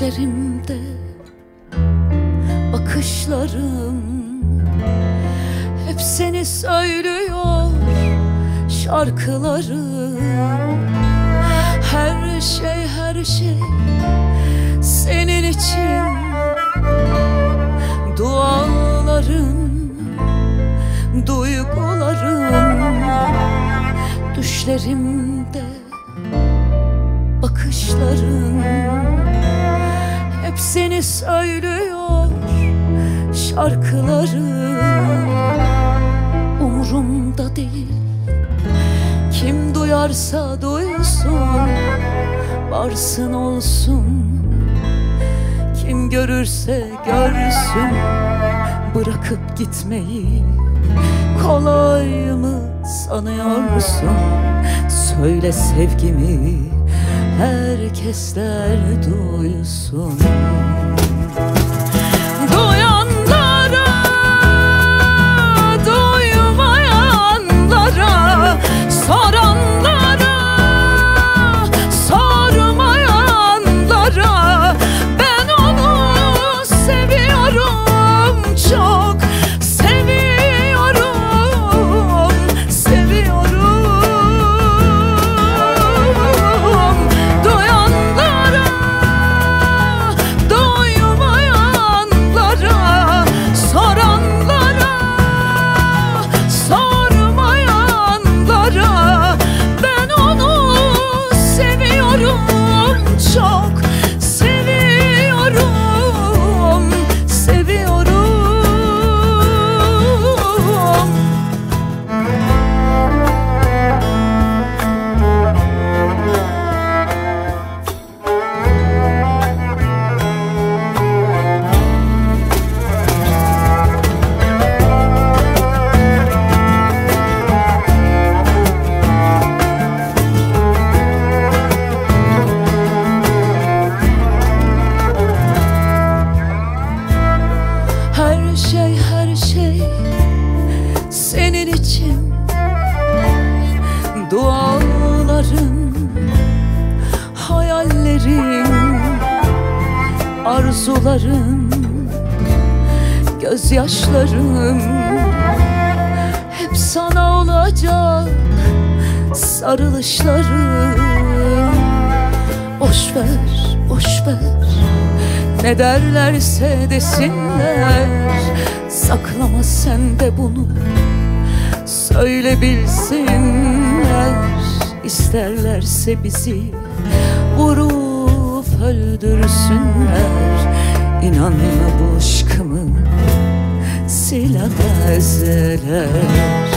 Düşlerimde bakışlarım hep seni söylüyor, şarkılarım. Her şey senin için. Dualarım, duygularım. Düşlerimde bakışlarım hep seni söylüyor, şarkılarım. Umurumda değil, kim duyarsa duysun, varsın olsun. Kim görürse görsün, bırakıp gitmeyi kolay mı sanıyorsun? Söyle sevgimi herkesler duysun. Duyanlara, duymayanlara, soranlara, sormayanlara, ben onu seviyorum, çok seviyorum, seviyorum. Duyanlara, duymayanlara, soranlara, sormayanlara, ben onu seviyorum, çok seviyorum, seviyorum. Her şey senin için. Dualarım, hayallerim, arzularım, gözyaşlarım hep sana olacak, sarılışlarım. Boş ver, boş ver, ne derlerse desinler, saklama sen de bunu, söyle bilsinler. İsterlerse bizi vurup öldürsünler, İnanma bu aşkımı silemezler.